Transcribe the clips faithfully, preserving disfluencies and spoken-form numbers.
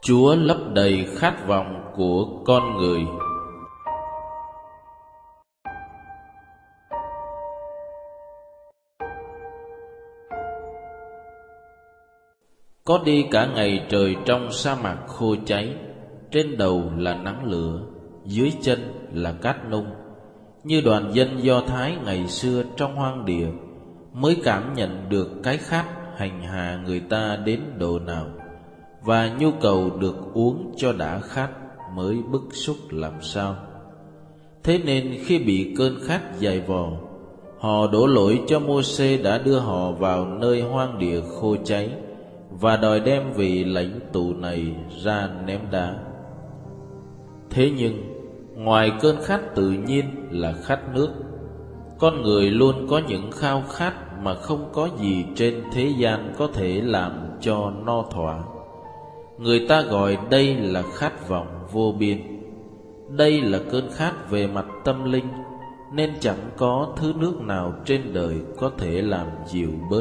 Chúa lấp đầy khát vọng của con người. Có đi cả ngày trời trong sa mạc khô cháy, trên đầu là nắng lửa, dưới chân là cát nung, như đoàn dân Do Thái ngày xưa trong hoang địa mới cảm nhận được cái khát hành hạ người ta đến độ nào, và nhu cầu được uống cho đã khát mới bức xúc làm sao. Thế nên khi bị cơn khát dày vò, họ đổ lỗi cho Mô-xê đã đưa họ vào nơi hoang địa khô cháy và đòi đem vị lãnh tụ này ra ném đá. Thế nhưng ngoài cơn khát tự nhiên là khát nước, con người luôn có những khao khát mà không có gì trên thế gian có thể làm cho no thỏa. Người ta gọi đây là khát vọng vô biên. Đây là cơn khát về mặt tâm linh, nên chẳng có thứ nước nào trên đời có thể làm dịu bớt.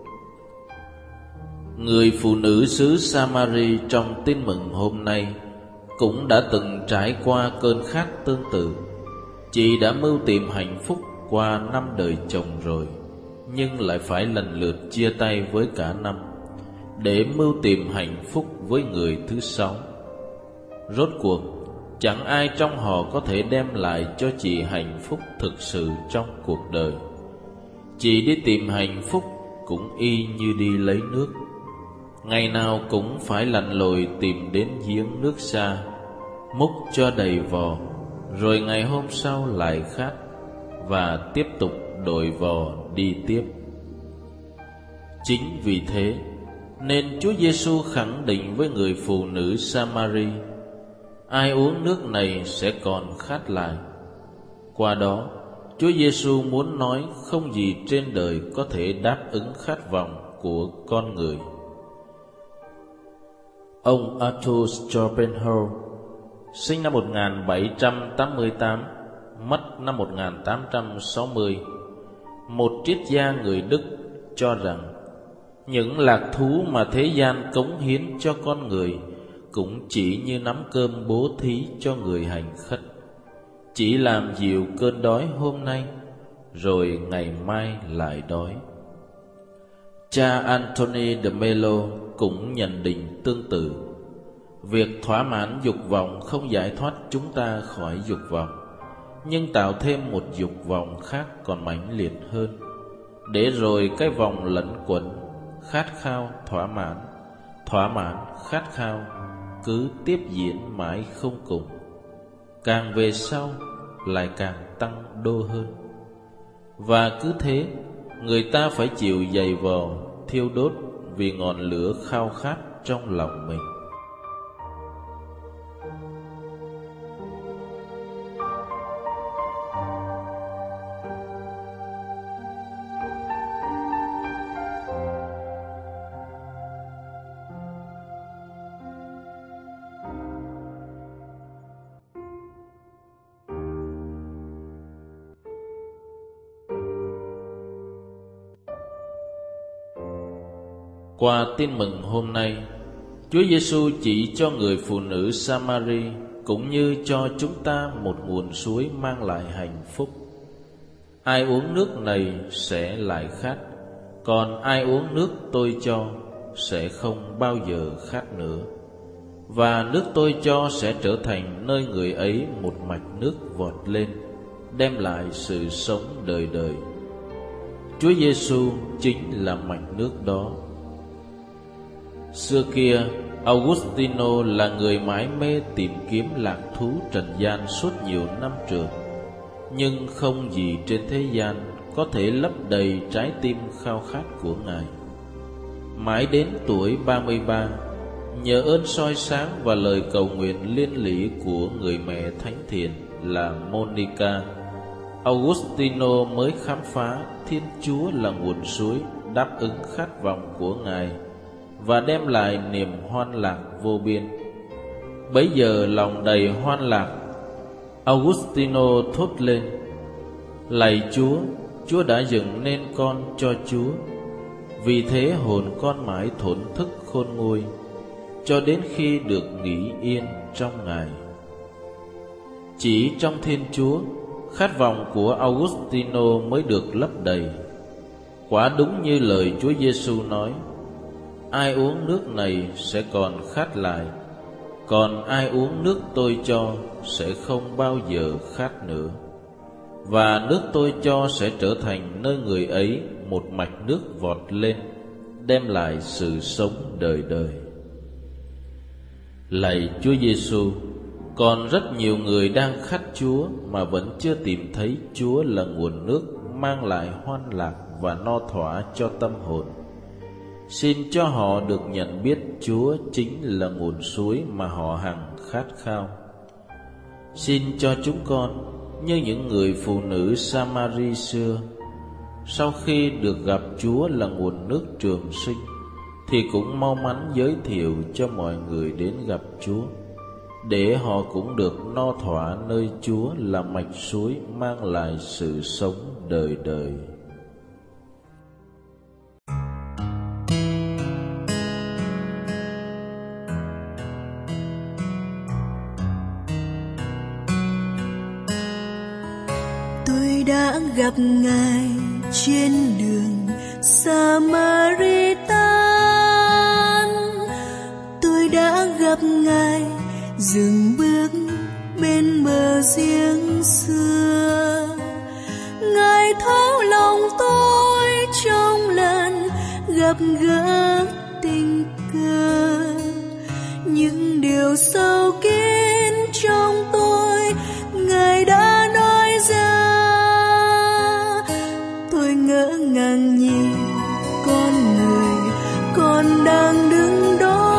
Người phụ nữ xứ Sa-ma-ri trong tin mừng hôm nay cũng đã từng trải qua cơn khát tương tự. Chị đã mưu tìm hạnh phúc qua năm đời chồng rồi, nhưng lại phải lần lượt chia tay với cả năm để mưu tìm hạnh phúc với người thứ sáu. Rốt cuộc chẳng ai trong họ có thể đem lại cho chị hạnh phúc thực sự trong cuộc đời. Chị đi tìm hạnh phúc cũng y như đi lấy nước, ngày nào cũng phải lặn lội tìm đến giếng nước xa, múc cho đầy vò, rồi ngày hôm sau lại khát, và tiếp tục đổi vò đi tiếp. Chính vì thế nên Chúa Giêsu khẳng định với người phụ nữ Sa-ma-ri: ai uống nước này sẽ còn khát lại. Qua đó, Chúa Giêsu muốn nói không gì trên đời có thể đáp ứng khát vọng của con người. Ông Arthur Schopenhauer sinh năm một nghìn bảy trăm tám mươi tám, mất năm một nghìn tám trăm sáu mươi, một triết gia người Đức, cho rằng những lạc thú mà thế gian cống hiến cho con người cũng chỉ như nắm cơm bố thí cho người hành khất, chỉ làm dịu cơn đói hôm nay, rồi ngày mai lại đói. Cha Anthony de Mello cũng nhận định tương tự: việc thỏa mãn dục vọng không giải thoát chúng ta khỏi dục vọng, nhưng tạo thêm một dục vọng khác còn mãnh liệt hơn, để rồi cái vòng lẩn quẩn khát khao thỏa mãn, thỏa mãn khát khao cứ tiếp diễn mãi không cùng, càng về sau lại càng tăng đô hơn. Và cứ thế, người ta phải chịu dày vò, thiêu đốt vì ngọn lửa khao khát trong lòng mình. Qua tin mừng hôm nay, Chúa Giêsu chỉ cho người phụ nữ Sa-ma-ri cũng như cho chúng ta một nguồn suối mang lại hạnh phúc. Ai uống nước này sẽ lại khát, còn ai uống nước tôi cho sẽ không bao giờ khát nữa. Và nước tôi cho sẽ trở thành nơi người ấy một mạch nước vọt lên, đem lại sự sống đời đời. Chúa Giêsu chính là mạch nước đó. Xưa kia, Augustino là người mải mê tìm kiếm lạc thú trần gian suốt nhiều năm trường, nhưng không gì trên thế gian có thể lấp đầy trái tim khao khát của Ngài. Mãi đến tuổi ba mươi ba, nhờ ơn soi sáng và lời cầu nguyện liên lỉ của người mẹ thánh thiện là Monica, Augustino mới khám phá Thiên Chúa là nguồn suối đáp ứng khát vọng của Ngài và đem lại niềm hoan lạc vô biên. Bấy giờ lòng đầy hoan lạc, Augustino thốt lên: lạy Chúa, Chúa đã dựng nên con cho Chúa. Vì thế hồn con mãi thổn thức khôn nguôi, cho đến khi được nghỉ yên trong Ngài. Chỉ trong Thiên Chúa, khát vọng của Augustino mới được lấp đầy. Quả đúng như lời Chúa Giêsu nói: ai uống nước này sẽ còn khát lại, còn ai uống nước tôi cho sẽ không bao giờ khát nữa. Và nước tôi cho sẽ trở thành nơi người ấy một mạch nước vọt lên, đem lại sự sống đời đời. Lạy Chúa Giêsu, còn rất nhiều người đang khát Chúa mà vẫn chưa tìm thấy Chúa là nguồn nước mang lại hoan lạc và no thỏa cho tâm hồn. Xin cho họ được nhận biết Chúa chính là nguồn suối mà họ hằng khát khao. Xin cho chúng con, như những người phụ nữ Samari xưa, sau khi được gặp Chúa là nguồn nước trường sinh, thì cũng mau mắn giới thiệu cho mọi người đến gặp Chúa, để họ cũng được no thỏa nơi Chúa là mạch suối mang lại sự sống đời đời. Tôi đã gặp Ngài trên đường Samaritan, tôi đã gặp Ngài dừng bước bên bờ giếng xưa. Ngài thấu lòng tôi trong lần gặp gỡ tình cờ, những điều sâu kín trong tôi Ngài đã nói ra. Tôi ngỡ ngàng nhìn con người còn đang đứng đó,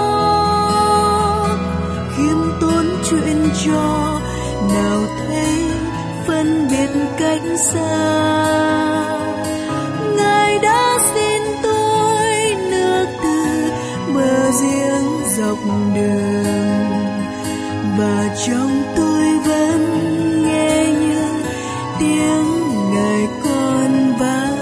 khiêm tốn chuyện trò nào thấy phân biệt cách xa. Ngài đã xin tôi nước từ bờ giếng dọc đường, và trong tôi vẫn nghe như tiếng Ngài còn vang.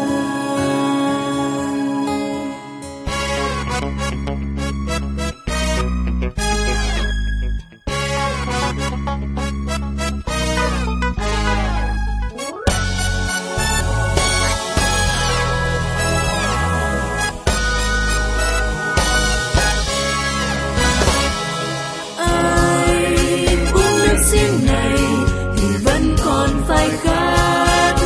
Phải khát,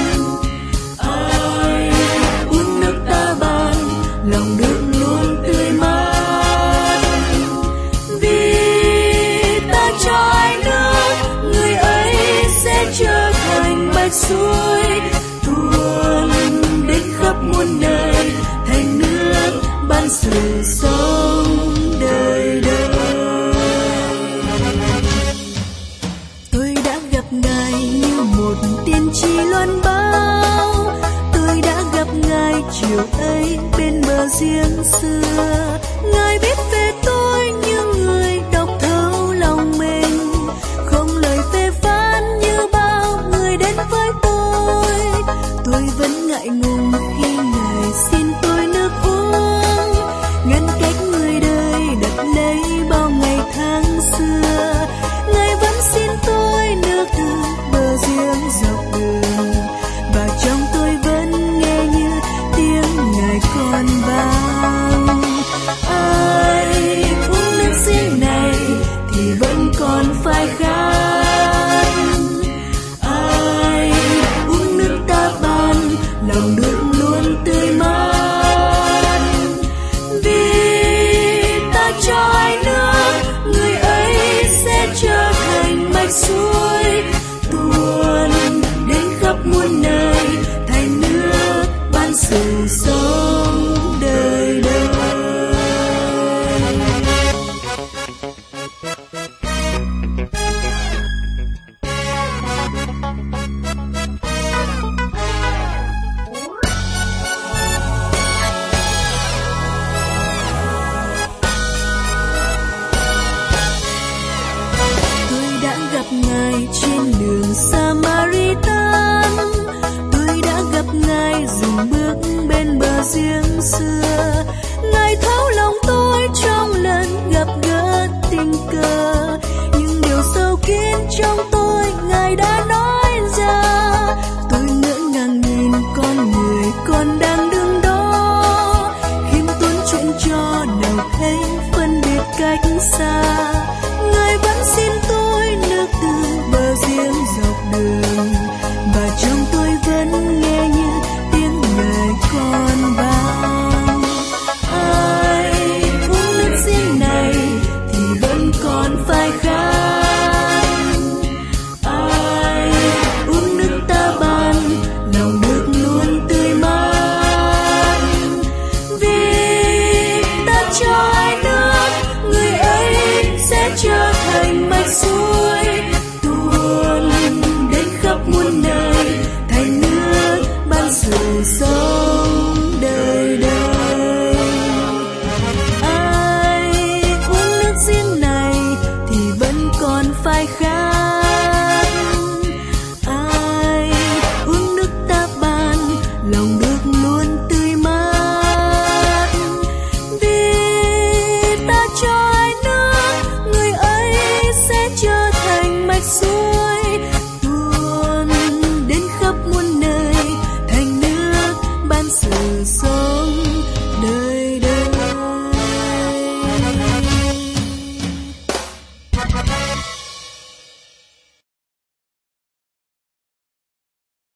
ai uống nước ta ban, lòng nước luôn tươi mát. Vì ta cho ai nước, người ấy sẽ trở thành mạch suối tuôn đến khắp muôn đời, thành nước ban sự sống đời đời. Tôi đã gặp Ngài như một tiên tri loan báo, tôi đã gặp Ngài chiều ấy bên bờ giếng xưa. Ngài biết về tôi như người đọc thấu lòng mình, không lời phê phán như bao người đến với tôi. Tôi vẫn ngại ngùng khi Ngài xin tôi nước uống, ngăn cách người đời đặt lấy bao ngày tháng xưa. Ngài vẫn xin tôi nước từ bờ giếng dọc đường, và trong tôi vẫn nghe như tiếng Ngài còn vang. cách xa, Ngài vẫn xin tôi nước từ bờ giếng dọc đường, và trong tôi vẫn nghe như tiếng lời con bao. Ai uống nước giếng này thì vẫn còn phải khát, ai uống nước ta ban lòng nước luôn tươi mát, vì ta cho ai nước người ấy sẽ trở thành mạch suối tuôn đến khắp muôn nơi, thành nước ban sự sống.